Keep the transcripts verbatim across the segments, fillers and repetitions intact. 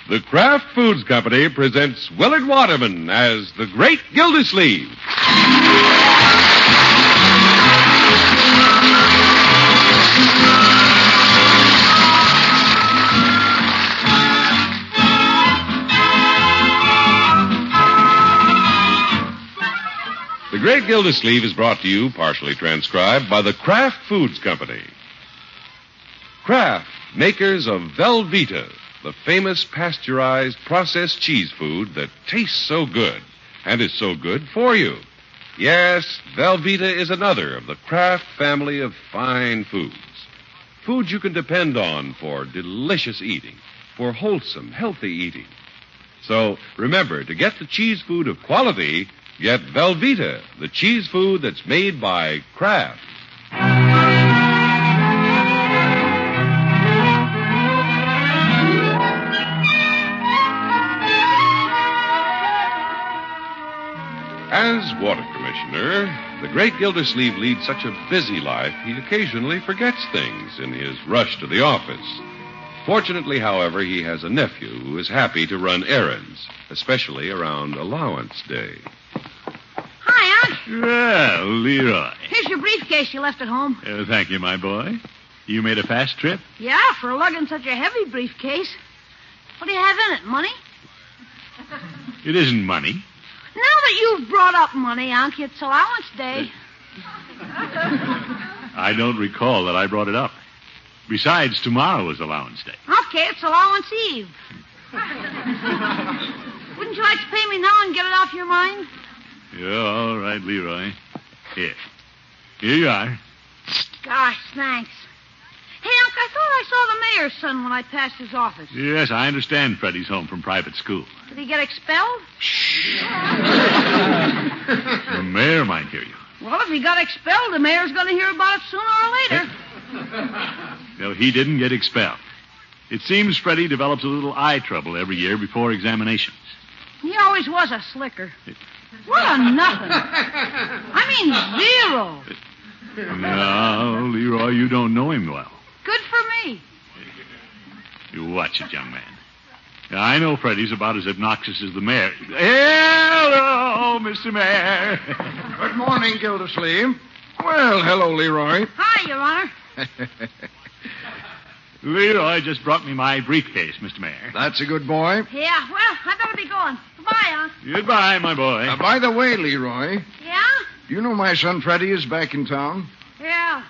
The Kraft Foods Company presents Willard Waterman as the Great Gildersleeve. The Great Gildersleeve is brought to you, partially transcribed, by the Kraft Foods Company. Kraft, makers of Velveeta, the famous pasteurized processed cheese food that tastes so good and is so good for you. Yes, Velveeta is another of the Kraft family of fine foods. Foods you can depend on for delicious eating, for wholesome, healthy eating. So remember, to get the cheese food of quality, get Velveeta, the cheese food that's made by Kraft. As water commissioner, the great Gildersleeve leads such a busy life, he occasionally forgets things in his rush to the office. Fortunately, however, he has a nephew who is happy to run errands, especially around allowance day. Hi, Unc. Well, Leroy. Here's your briefcase you left at home. Uh, thank you, my boy. You made a fast trip? Yeah, for lugging such a heavy briefcase. What do you have in it, money? It isn't money. Now that you've brought up money, Unc, it's allowance day. I don't recall that I brought it up. Besides, tomorrow is allowance day. Okay, it's allowance eve. Wouldn't you like to pay me now and get it off your mind? Yeah, all right, Leroy. Here. Here you are. Gosh, thanks. Hey, Unc, I thought I saw the mayor's son when I passed his office. Yes, I understand Freddie's home from private school. Did he get expelled? The mayor might hear you. Well, if he got expelled, the mayor's going to hear about it sooner or later. No, he didn't get expelled. It seems Freddie develops a little eye trouble every year before examinations. He always was a slicker. What a nothing. I mean, zero. No, Leroy, you don't know him well. Good for me. You watch it, young man. I know Freddie's about as obnoxious as the mayor. Hello, Mister Mayor. Good morning, Gildersleeve. Well, hello, Leroy. Hi, Your Honor. Leroy just brought me my briefcase, Mister Mayor. That's a good boy. Yeah, well, I better be going. Goodbye, Unc. Goodbye, my boy. Uh, by the way, Leroy, Yeah? do you know my son Freddie is back in town? Yeah.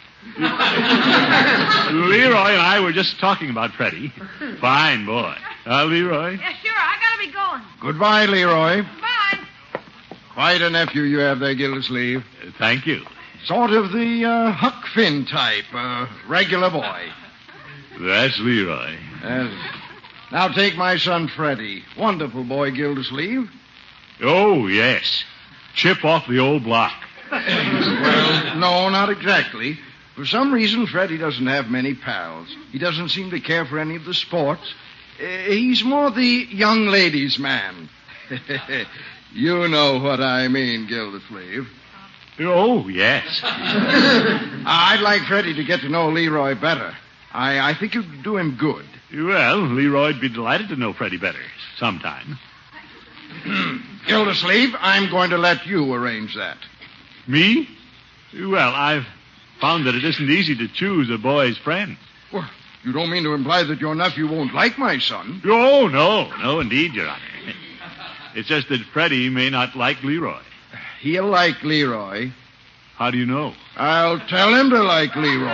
Leroy and I were just talking about Freddie. Fine boy. Uh, Leroy? Yeah, sure. I gotta be going. Goodbye, Leroy. Bye. Quite a nephew you have there, Gildersleeve. Uh, thank you. Sort of the uh, Huck Finn type, uh, regular boy. That's Leroy. Yes. Now take my son Freddie. Wonderful boy, Gildersleeve. Oh, yes. Chip off the old block. Well, no, not exactly. For some reason, Freddie doesn't have many pals. He doesn't seem to care for any of the sports. Uh, he's more the young ladies' man. You know what I mean, Gildersleeve. Oh, yes. I'd like Freddie to get to know Leroy better. I, I think you'd do him good. Well, Leroy'd be delighted to know Freddie better sometime. Gildersleeve, I'm going to let you arrange that. Me? Well, I've found that it isn't easy to choose a boy's friend. Well, you don't mean to imply that your nephew won't like my son? Oh, no. No, indeed, Your Honor. It's just that Freddie may not like Leroy. He'll like Leroy. How do you know? I'll tell him to like Leroy.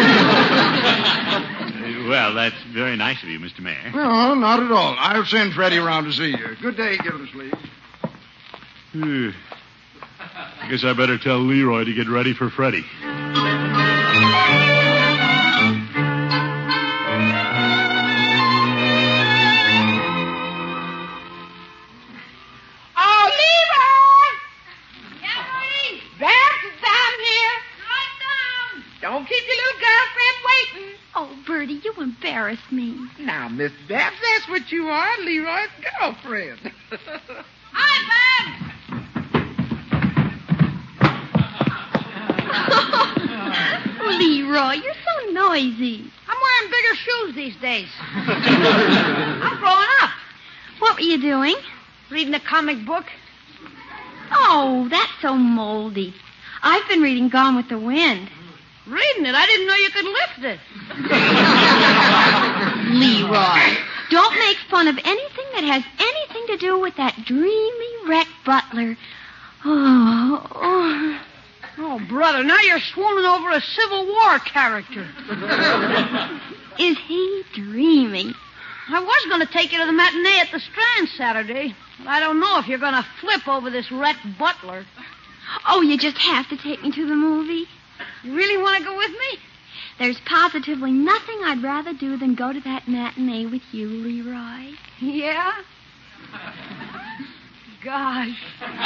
Well, that's very nice of you, Mister Mayor. No, not at all. I'll send Freddie around to see you. Good day, Gildersleeve. Uh, I guess I better tell Leroy to get ready for Freddie. Oh, Leroy! Yeah, Bertie? Babs, I'm here. Right down. Don't keep your little girlfriend waiting. Oh, Bertie, you embarrass me. Now, Miss Babs, that's what you are, Leroy's girlfriend. Hi, Babs. Leroy, you're so noisy. I'm wearing bigger shoes these days. I'm growing were you doing? Reading a comic book. Oh, that's so moldy. I've been reading Gone with the Wind. Reading it? I didn't know you could lift it. Leroy, don't make fun of anything that has anything to do with that dreamy Rhett Butler. Oh, oh. Oh, brother, now you're swooning over a Civil War character. Is he dreamy? I was going to take you to the matinee at the Strand Saturday, but I don't know if you're going to flip over this Rhett Butler. Oh, you just have to take me to the movie? You really want to go with me? There's positively nothing I'd rather do than go to that matinee with you, Leroy. Yeah? Gosh.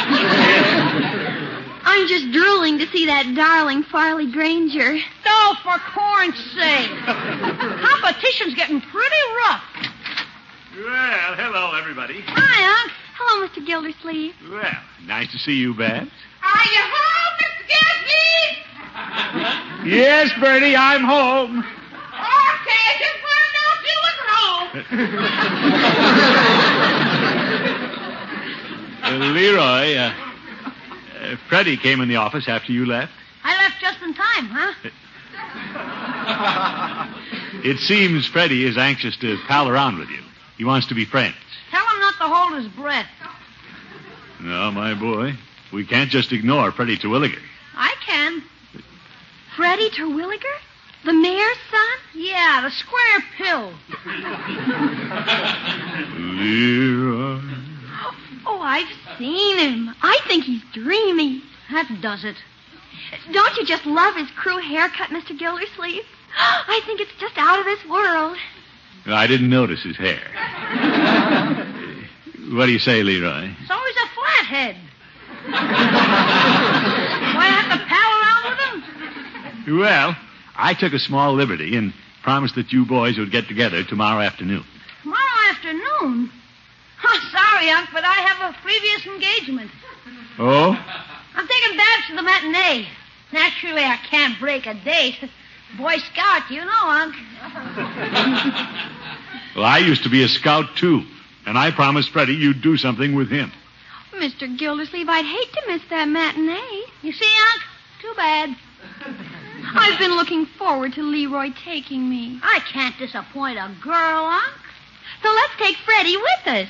I'm just drooling to see that darling Farley Granger. Oh, for corn's sake. Competition's getting pretty rough. Well, hello, everybody. Hi, Unc. Hello, Mister Gildersleeve. Well, nice to see you, Babs. Are you home, Mister Gildersleeve? Yes, Bertie, I'm home. Okay, just wanted to know if you was home. Uh, Leroy, uh, uh, Freddie came in the office after you left. I left just in time, huh? It seems Freddie is anxious to pal around with you. He wants to be friends. Tell him not to hold his breath. No, my boy. We can't just ignore Freddie Terwilliger. I can. Freddie Terwilliger? The mayor's son? Yeah, the square pill. Leroy. Oh, I've seen him. I think he's dreamy. That does it. Don't you just love his crew haircut, Mister Gildersleeve? I think it's just out of this world. I didn't notice his hair. What do you say, Leroy? So he's a flathead. Do I have to pal around with him? Well, I took a small liberty and promised that you boys would get together tomorrow afternoon. Tomorrow afternoon? Oh, sorry, Unc, but I have a previous engagement. Oh? I'm taking Babs to the matinee. Naturally, I can't break a date. Boy Scout, you know, Unc. Well, I used to be a scout, too. And I promised Freddie you'd do something with him. Mister Gildersleeve, I'd hate to miss that matinee. You see, Unc? Too bad. I've been looking forward to Leroy taking me. I can't disappoint a girl, Unc. So let's take Freddie with us.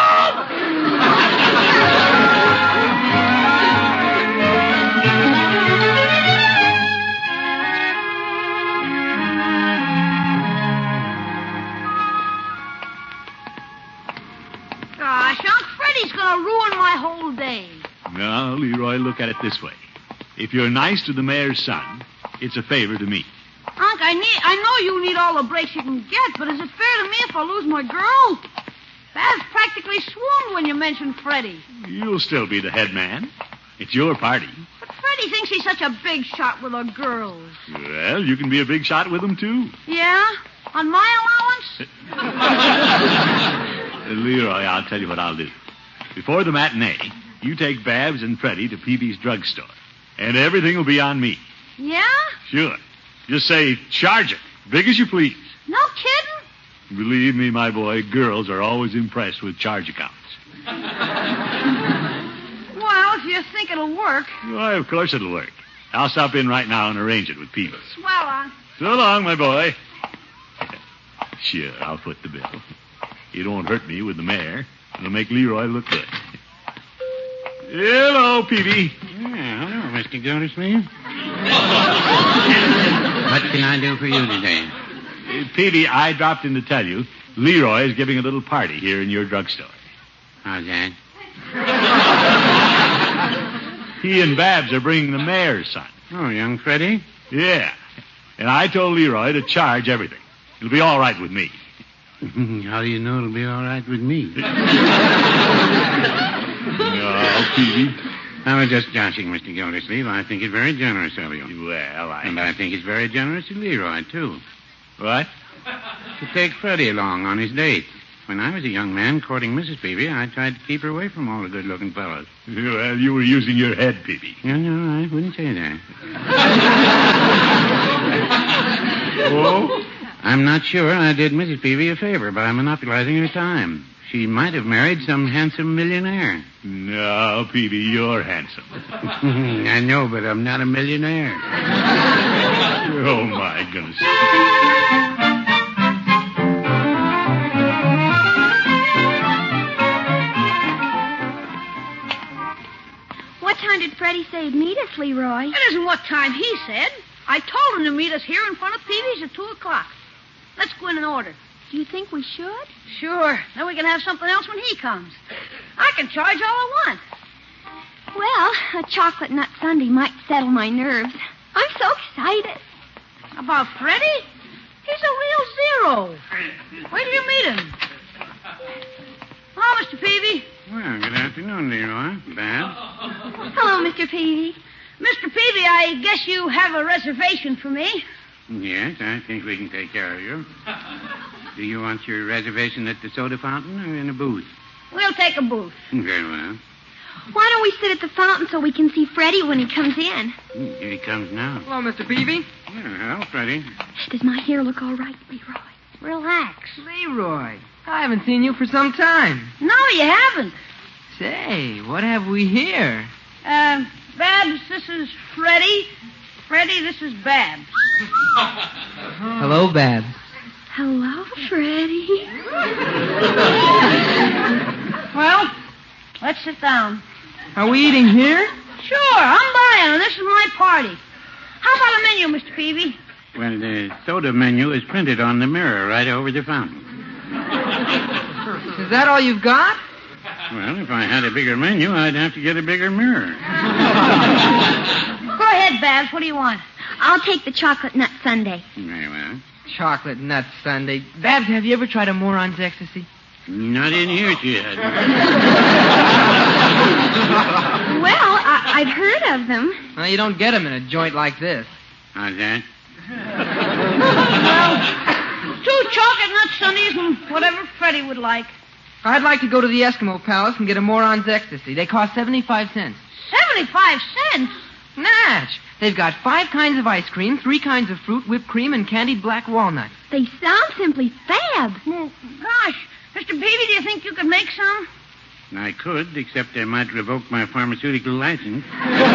Gosh, Unc, Freddie's going to ruin my whole day. Now, Leroy, look at it this way. If you're nice to the mayor's son, it's a favor to me. Unc, I need, I know you need all the breaks you can get, but is it fair to me if I lose my girl? Babs practically swooned when you mentioned Freddie. You'll still be the head man. It's your party. But Freddie thinks he's such a big shot with the girls. Well, you can be a big shot with them, too. Yeah? On my allowance? Uh, Leroy, I'll tell you what I'll do. Before the matinee, you take Babs and Freddie to Peavy's drugstore. And everything will be on me. Yeah? Sure. Just say, charge it. Big as you please. No kidding? Believe me, my boy, girls are always impressed with charge accounts. Well, if you think it'll work. Why, of course it'll work. I'll stop in right now and arrange it with Peavy. Swell, Unc. So long, my boy. Sure, I'll foot the bill. It won't hurt me with the mayor. It'll make Leroy look good. Hello, Peavy. Yeah, hello, Mister Gildersleeve. What can I do for you today? Uh, Peavy, I dropped in to tell you Leroy is giving a little party here in your drugstore. How's that? He and Babs are bringing the mayor's son. Oh, young Freddie? Yeah. And I told Leroy to charge everything. It'll be all right with me. How do you know it'll be all right with me? No, Peavy. I was just joshing, Mister Gildersleeve. I think it's very generous of you. Well, I... And I think it's very generous of Leroy, too. What? To take Freddie along on his date. When I was a young man courting Missus Peavy, I tried to keep her away from all the good-looking fellows. Well, you were using your head, Peavy. No, no, I wouldn't say that. Oh? I'm not sure I did Missus Peavy a favor by monopolizing her time. she might have married some handsome millionaire. No, Peavy, you're handsome. I know, but I'm not a millionaire. Oh, my goodness. What time did Freddie say he'd meet us, Leroy? That isn't what time he said. I told him to meet us here in front of Peavy's at two o'clock. Let's go in and order. Do you think we should? Sure. Then we can have something else when he comes. I can charge all I want. Well, a chocolate nut sundae might settle my nerves. I'm so excited. About Freddie? He's a real zero. Wait till you meet him. Hello, Mister Peavy. Well, good afternoon, Leroy. Babs. Hello, Mister Peavy. Mister Peavy, I guess you have a reservation for me. Yes, I think we can take care of you. Do you want your reservation at the soda fountain or in a booth? We'll take a booth. Very well. Why don't we sit at the fountain so we can see Freddie when he comes in? Here he comes now. Hello, Mister Peavy. Yeah, hello, Freddie. Does my hair look all right, Leroy? Relax. Leroy, I haven't seen you for some time. No, you haven't. Say, what have we here? Uh, Babs, this is Freddie. Freddie, this is Babs. Hello, Babs. Hello, Freddie. Well, let's sit down. Are we eating here? Sure, I'm buying, and this is my party. How about a menu, Mister Peavy? Well, the soda menu is printed on the mirror right over the fountain. Is that all you've got? Well, if I had a bigger menu, I'd have to get a bigger mirror. Go ahead, Babs. What do you want? I'll take the chocolate nut sundae. Very well. Chocolate nut sundae. Babs, have you ever tried a moron's ecstasy? Not in here, yet. Well, I- I've heard of them. Well, you don't get them in a joint like this. How's that? Well, two chocolate nut sundaes and whatever Freddie would like. I'd like to go to the Eskimo Palace and get a moron's ecstasy. They cost seventy-five cents. Seventy-five cents? Natch! They've got five kinds of ice cream, three kinds of fruit, whipped cream, and candied black walnuts. They sound simply fab. Well, gosh, Mister Peavy, do you think you could make some? I could, except I might revoke my pharmaceutical license.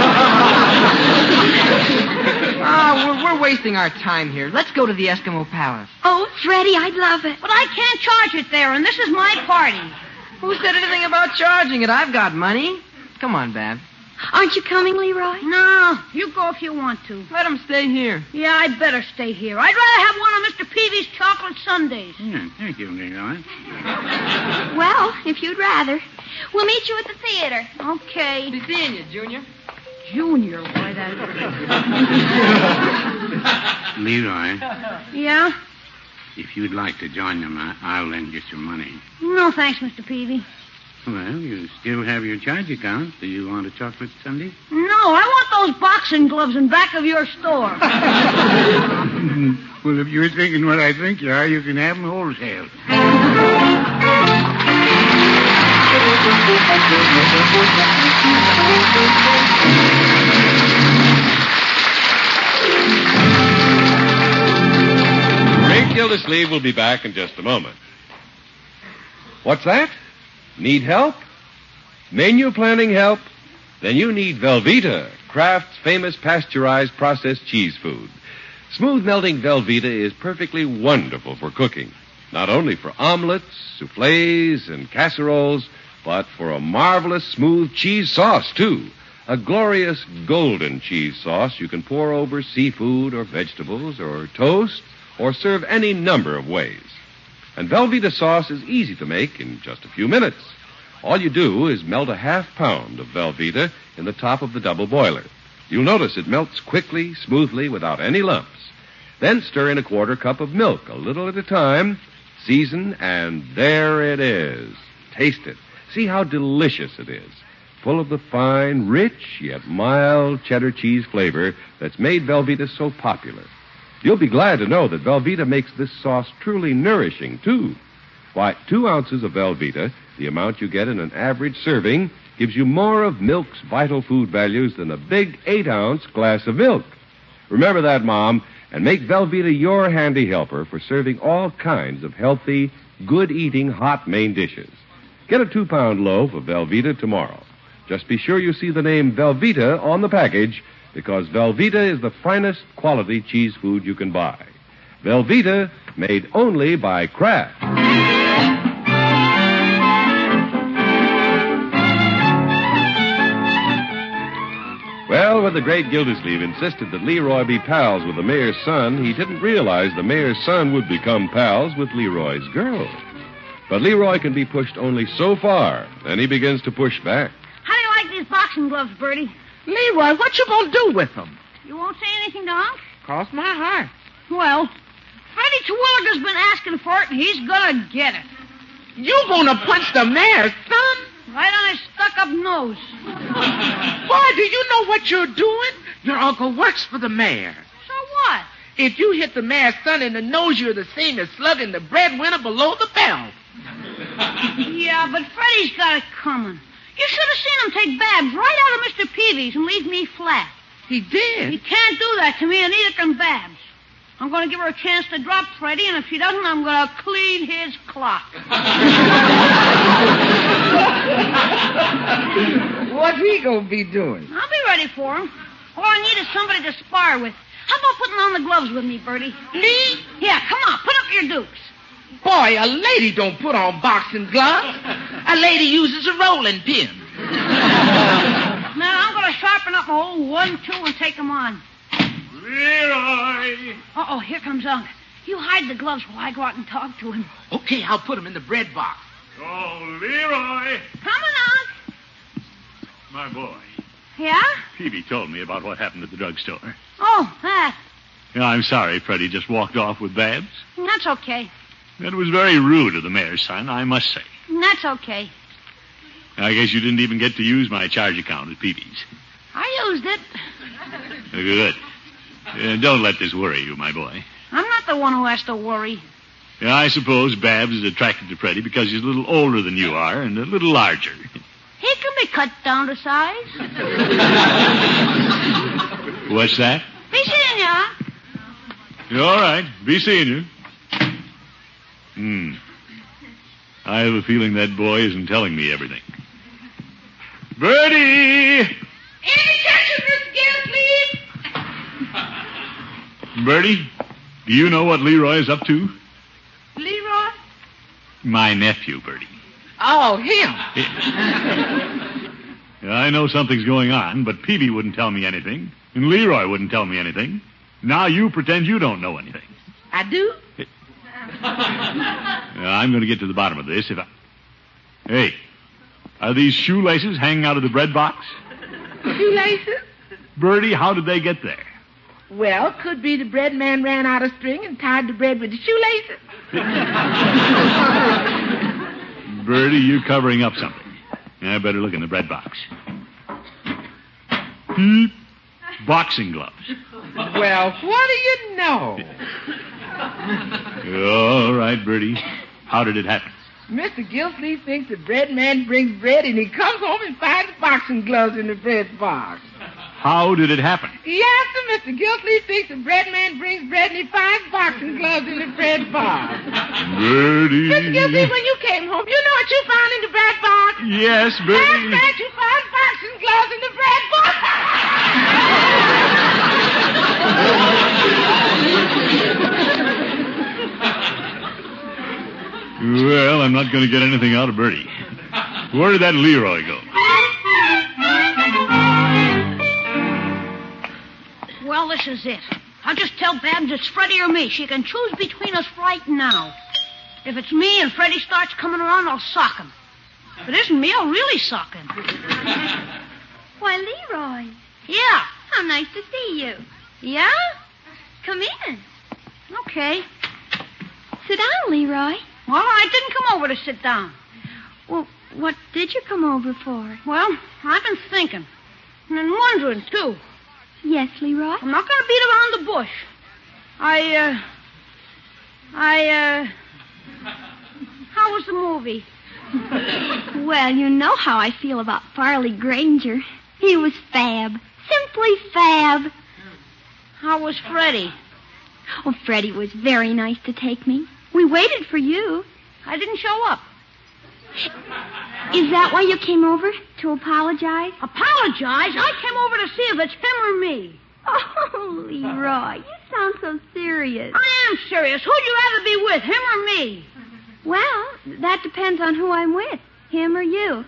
Ah, we're, we're wasting our time here. Let's go to the Eskimo Palace. Oh, Freddie, I'd love it. But I can't charge it there, and this is my party. Who said anything about charging it? I've got money. Come on, Babs. Aren't you coming, Leroy? No, you go if you want to. Let him stay here. Yeah, I'd better stay here. I'd rather have one of Mister Peavy's chocolate sundaes. Yeah, thank you, Leroy. Well, if you'd rather. We'll meet you at the theater. Okay. Be seeing you, Junior. Junior, why that... Leroy, Yeah? if you'd like to join them, I- I'll lend you some money. No, thanks, Mister Peavy. Well, you still have your charge account. Do you want a chocolate sundae? No, I want those boxing gloves in back of your store. Well, if you're thinking what I think you are, you can have them wholesale. Great Gildersleeve will be back in just a moment. What's that? Need help? Menu planning help? Then you need Velveeta, Kraft's famous pasteurized processed cheese food. Smooth melting Velveeta is perfectly wonderful for cooking. Not only for omelets, soufflés, and casseroles, but for a marvelous smooth cheese sauce, too. A glorious golden cheese sauce you can pour over seafood or vegetables or toast or serve any number of ways. And Velveeta sauce is easy to make in just a few minutes. All you do is melt a half pound of Velveeta in the top of the double boiler. You'll notice it melts quickly, smoothly, without any lumps. Then stir in a quarter cup of milk, a little at a time, season, and there it is. Taste it. See how delicious it is. Full of the fine, rich, yet mild cheddar cheese flavor that's made Velveeta so popular. You'll be glad to know that Velveeta makes this sauce truly nourishing, too. Why, two ounces of Velveeta, the amount you get in an average serving, gives you more of milk's vital food values than a big eight-ounce glass of milk. Remember that, Mom, and make Velveeta your handy helper for serving all kinds of healthy, good-eating hot main dishes. Get a two-pound loaf of Velveeta tomorrow. Just be sure you see the name Velveeta on the package, because Velveeta is the finest quality cheese food you can buy. Velveeta, made only by Kraft. Well, when the great Gildersleeve insisted that Leroy be pals with the mayor's son, he didn't realize the mayor's son would become pals with Leroy's girl. But Leroy can be pushed only so far, then he begins to push back. How do you like these boxing gloves, Bertie? Leroy, what you gonna do with them? You won't say anything to Unc? Cross my heart. Well, Freddie Terwilliger's been asking for it, and he's gonna get it. You gonna punch the mayor's son? Right on his stuck-up nose. Boy, do you know what you're doing? Your uncle works for the mayor. So what? If you hit the mayor's son in the nose, you're the same as slugging the breadwinner below the belt. Yeah, but Freddie's got it coming. You should have seen him take Babs right out of Mister Peavy's and leave me flat. He did? He can't do that to me, and neither can Babs. I'm going to give her a chance to drop Freddie, and if she doesn't, I'm going to clean his clock. What's he going to be doing? I'll be ready for him. All I need is somebody to spar with. How about putting on the gloves with me, Bertie? Me? Yeah, come on, put up your dukes. Boy, a lady don't put on boxing gloves. A lady uses a rolling pin. Now, I'm going to sharpen up my old one, two, and take them on. Leroy! Uh-oh, here comes Unc. You hide the gloves while I go out and talk to him. Okay, I'll put them in the bread box. Oh, Leroy! Coming, Unc. My boy. Yeah? Peavy told me about what happened at the drugstore. Oh, that. Yeah, I'm sorry Freddie just walked off with Babs. That's okay. That was very rude of the mayor's son, I must say. That's okay. I guess you didn't even get to use my charge account at Peavy's. I used it. Good. Uh, don't let this worry you, my boy. I'm not the one who has to worry. Yeah, I suppose Babs is attracted to Freddie because he's a little older than you are and a little larger. He can be cut down to size. What's that? Be seeing ya. All right. Be seeing you. Hmm. I have a feeling that boy isn't telling me everything. Bertie! Any attention, Mister Gildersleeve? Bertie, do you know what Leroy is up to? Leroy? My nephew, Bertie. Oh, him. I know something's going on, but Peavy wouldn't tell me anything, and Leroy wouldn't tell me anything. Now you pretend you don't know anything. I do? Now, I'm going to get to the bottom of this if I... Hey, are these shoelaces hanging out of the bread box? Shoelaces? Bertie, how did they get there? Well, could be the bread man ran out of string and tied the bread with the shoelaces. Bertie, you're covering up something. I better look in the bread box. Hmm? Boxing gloves. Well, what do you know? All right, Bertie. How did it happen? Mister Gildersleeve thinks the bread man brings bread, and he comes home and finds boxing gloves in the bread box. How did it happen? Yes, sir. Mister Gildersleeve thinks the bread man brings bread, and he finds boxing gloves in the bread box. Bertie. Mister Gildersleeve, when you came home, you know what you found in the bread box? Yes, Bertie. That's right, you found boxing gloves in the bread box. Well, I'm not going to get anything out of Bertie. Where did that Leroy go? Well, this is it. I'll just tell Babs it's Freddie or me. She can choose between us right now. If it's me and Freddie starts coming around, I'll sock him. If it isn't me, I'll really sock him. Why, Leroy, Yeah. how nice to see you. Yeah? Come in. Okay. Sit down, Leroy. Well, I didn't come over to sit down. Well, what did you come over for? Well, I've been thinking. And wondering, too. Yes, Leroy? I'm not going to beat around the bush. I, uh... I, uh... How was the movie? Well, you know how I feel about Farley Granger. He was fab. Simply fab. How was Freddie? Oh, Freddie was very nice to take me. We waited for you. I didn't show up. Is that why you came over? To apologize? Apologize? I came over to see if it's him or me. Oh, Leroy, you sound so serious. I am serious. Who'd you rather be with, him or me? Well, that depends on who I'm with, him or you.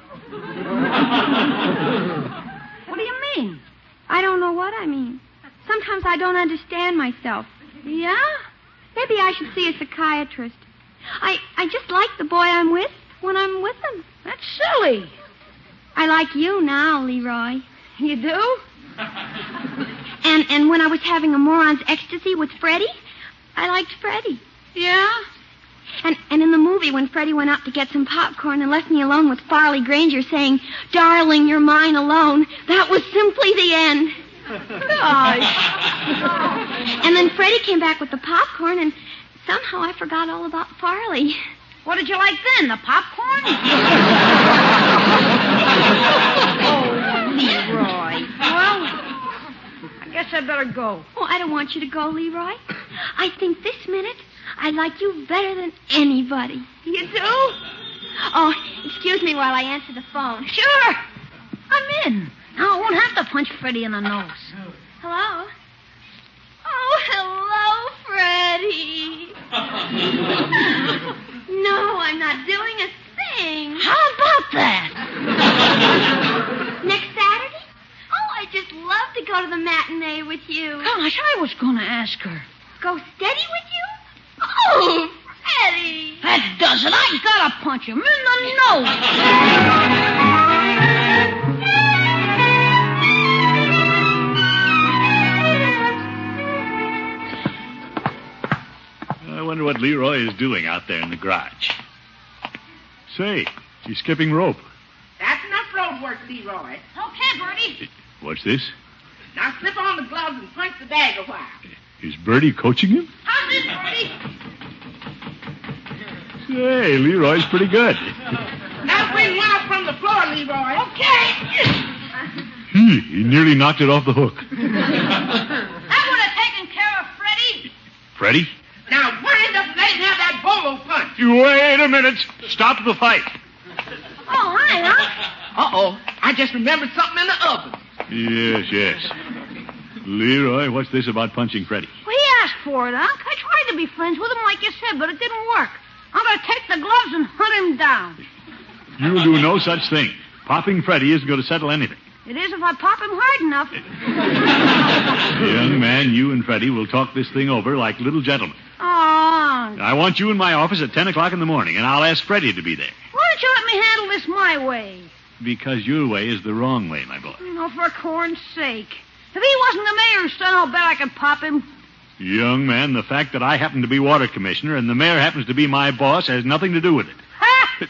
What do you mean? I don't know what I mean. Sometimes I don't understand myself. Yeah? Maybe I should see a psychiatrist. I, I just like the boy I'm with when I'm with him. That's silly. I like you now, Leroy. You do? And and when I was having a moron's ecstasy with Freddie, I liked Freddie. Yeah? And and in the movie when Freddie went out to get some popcorn and left me alone with Farley Granger saying, "Darling, you're mine alone," that was simply the end. Gosh. And then Freddie came back with the popcorn, and somehow I forgot all about Farley. What did you like then, the popcorn? Oh, Leroy. Well, I guess I better go. Oh, I don't want you to go, Leroy. I think this minute I like you better than anybody. You do? Oh, excuse me while I answer the phone. Sure. I'm in. Now I won't have to punch Freddie in the nose. Hello? Oh, hello, Freddie. No, I'm not doing a thing. How about that? Next Saturday? Oh, I'd just love to go to the matinee with you. Gosh, I was going to ask her. Go steady with you? Oh, Freddie. That does it. I gotta punch him in the nose. I wonder what Leroy is doing out there in the garage. Say, he's skipping rope. That's enough road work, Leroy. Okay, Bertie. What's this? Now slip on the gloves and punch the bag a while. Is Bertie coaching him? How's this, Bertie? Say, Leroy's pretty good. Now bring one up from the floor, Leroy. Okay. Hmm, he nearly knocked it off the hook. That would have taken care of Freddie. Freddie? Now wind up and let him have that bolo punch. You wait a minute. Stop the fight. Oh, hi, Unc. Uh-oh. I just remembered something in the oven. Yes, yes. Leroy, what's this about punching Freddie? Well, he asked for it, Unc. I tried to be friends with him like you said, but it didn't work. I'm going to take the gloves and hunt him down. You'll do no such thing. Popping Freddie isn't going to settle anything. It is if I pop him hard enough. Young man, you and Freddie will talk this thing over like little gentlemen. Oh, Unc. I want you in my office at ten o'clock in the morning, and I'll ask Freddie to be there. Why don't you let me handle this my way? Because your way is the wrong way, my boy. Oh, for corn's sake. If he wasn't the mayor's son, I'll bet I could pop him. Young man, the fact that I happen to be water commissioner and the mayor happens to be my boss has nothing to do with it. Ha!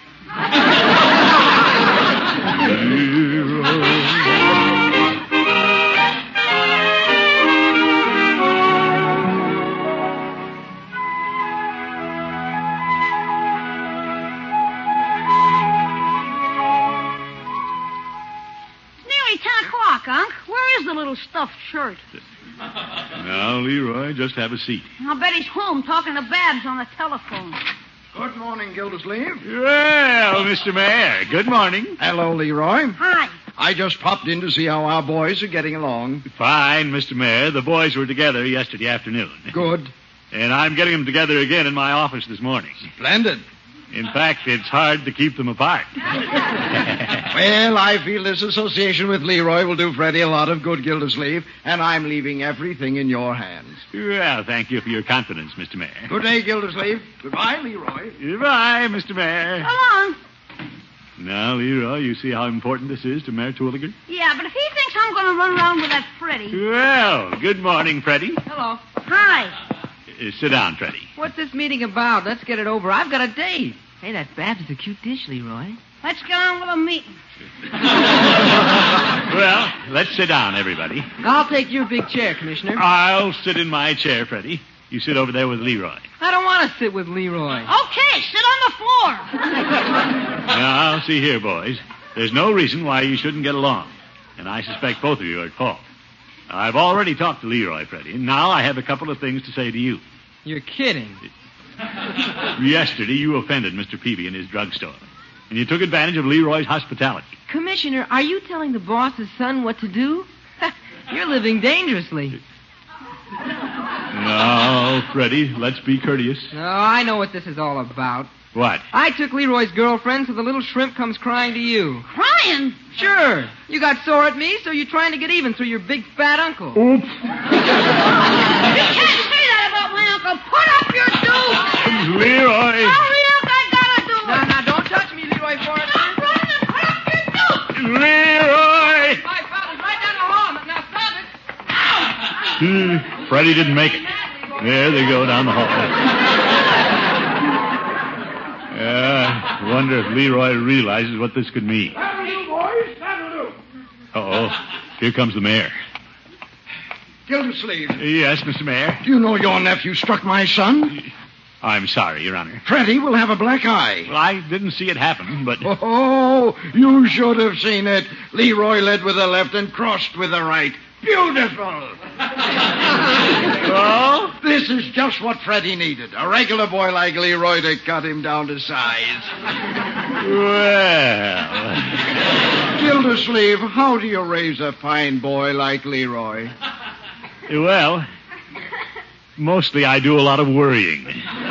Unc. Where is the little stuffed shirt? Now, Leroy, just have a seat. I'll bet he's home talking to Babs on the telephone. Good morning, Gildersleeve. Well, Mister Mayor, good morning. Hello, Leroy. Hi. I just popped in to see how our boys are getting along. Fine, Mister Mayor. The boys were together yesterday afternoon. Good. And I'm getting them together again in my office this morning. Splendid. In fact, it's hard to keep them apart. Well, I feel this association with Leroy will do Freddie a lot of good, Gildersleeve, and I'm leaving everything in your hands. Well, thank you for your confidence, Mister Mayor. Good day, Gildersleeve. Goodbye, Leroy. Goodbye, Mister Mayor. So long. Now, Leroy, you see how important this is to Mayor Terwilliger? Yeah, but if he thinks I'm going to run around with that Freddie... Well, good morning, Freddie. Hello. Hi. Uh, sit down, Freddie. What's this meeting about? Let's get it over. I've got a date. Hey, that Babs is a cute dish, Leroy. Let's get on with the meeting. Well, let's sit down, everybody. I'll take your big chair, Commissioner. I'll sit in my chair, Freddie. You sit over there with Leroy. I don't want to sit with Leroy. Okay, sit on the floor. Now, see here, boys. There's no reason why you shouldn't get along. And I suspect both of you are at fault. I've already talked to Leroy, Freddie, and now I have a couple of things to say to you. You're kidding. Yesterday, you offended Mister Peavy in his drugstore. and you took advantage of Leroy's hospitality. Commissioner, are you telling the boss's son what to do? You're living dangerously. No, Freddie, let's be courteous. No, I know what this is all about. What? I took Leroy's girlfriend, so the little shrimp comes crying to you. Crying? Sure. You got sore at me, so you're trying to get even through your big fat uncle. Oops. You can't say that about my uncle. Put up your dukes. Leroy. Hurry up, I gotta do it. Now, now, don't touch me, Leroy Forrest. Stop running and put up your dukes. Leroy. My father's right down the hall. Now, stop it. Hmm, Freddie didn't make it. There they go down the hall. Yeah, I wonder if Leroy realizes what this could mean. That'll do, boys. That'll do. Uh-oh. Here comes the mayor. Gildersleeve, Yes, Mister Mayor. do you know your nephew struck my son? I'm sorry, Your Honor. Freddie will have a black eye. Well, I didn't see it happen, but... Oh, you should have seen it. Leroy led with the left and crossed with the right. Beautiful. Oh? This is just what Freddie needed. A regular boy like Leroy to cut him down to size. Well... Gildersleeve, how do you raise a fine boy like Leroy? Well, mostly I do a lot of worrying.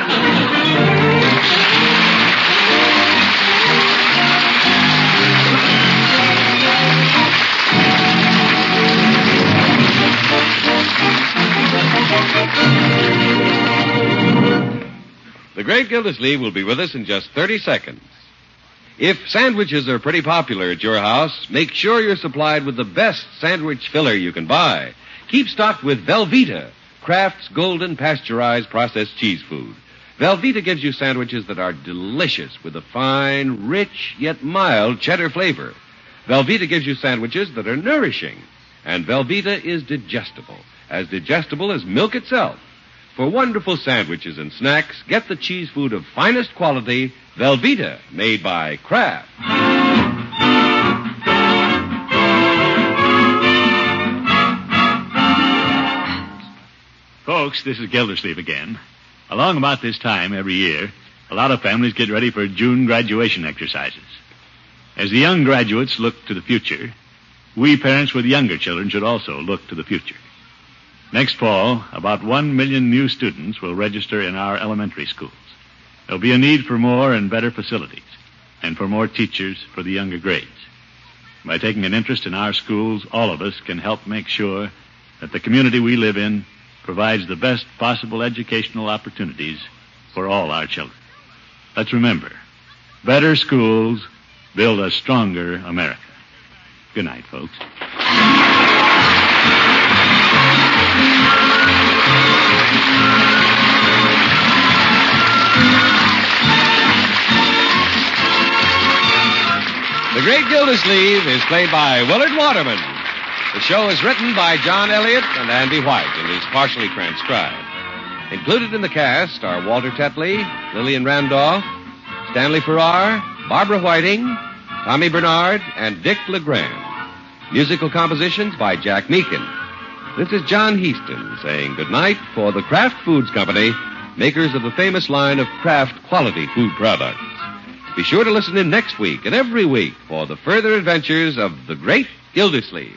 The great Gildersleeve will be with us in just thirty seconds. If sandwiches are pretty popular at your house, make sure you're supplied with the best sandwich filler you can buy. Keep stocked with Velveeta, Kraft's golden pasteurized processed cheese food. Velveeta gives you sandwiches that are delicious with a fine, rich, yet mild cheddar flavor. Velveeta gives you sandwiches that are nourishing. And Velveeta is digestible, as digestible as milk itself. For wonderful sandwiches and snacks, get the cheese food of finest quality, Velveeta, made by Kraft. Folks, this is Gildersleeve again. Along about this time every year, a lot of families get ready for June graduation exercises. As the young graduates look to the future, we parents with younger children should also look to the future. Next fall, about one million new students will register in our elementary schools. There'll be a need for more and better facilities, and for more teachers for the younger grades. By taking an interest in our schools, all of us can help make sure that the community we live in provides the best possible educational opportunities for all our children. Let's remember, better schools build a stronger America. Good night, folks. The Great Gildersleeve is played by Willard Waterman. The show is written by John Elliott and Andy White and is partially transcribed. Included in the cast are Walter Tetley, Lillian Randolph, Stanley Farrar, Barbara Whiting, Tommy Bernard, and Dick LeGrand. Musical compositions by Jack Meakin. This is John Heaston saying goodnight for the Kraft Foods Company, makers of the famous line of Kraft quality food products. Be sure to listen in next week and every week for the further adventures of the Great Gildersleeve.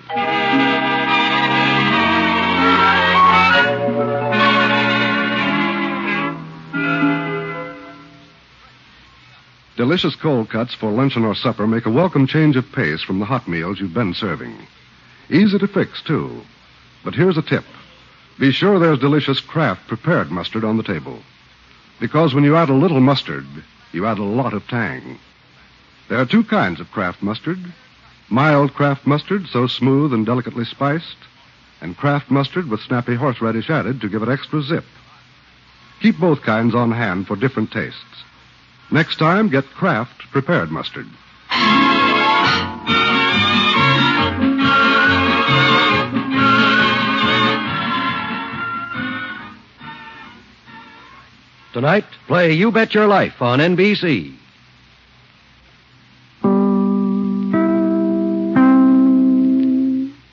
Delicious cold cuts for luncheon or supper make a welcome change of pace from the hot meals you've been serving. Easy to fix, too. But here's a tip. Be sure there's delicious Kraft prepared mustard on the table. Because when you add a little mustard, you add a lot of tang. There are two kinds of Kraft mustard. Mild Kraft mustard, so smooth and delicately spiced, and Kraft mustard with snappy horseradish added to give it extra zip. Keep both kinds on hand for different tastes. Next time, get Kraft prepared mustard. Tonight, play You Bet Your Life on N B C.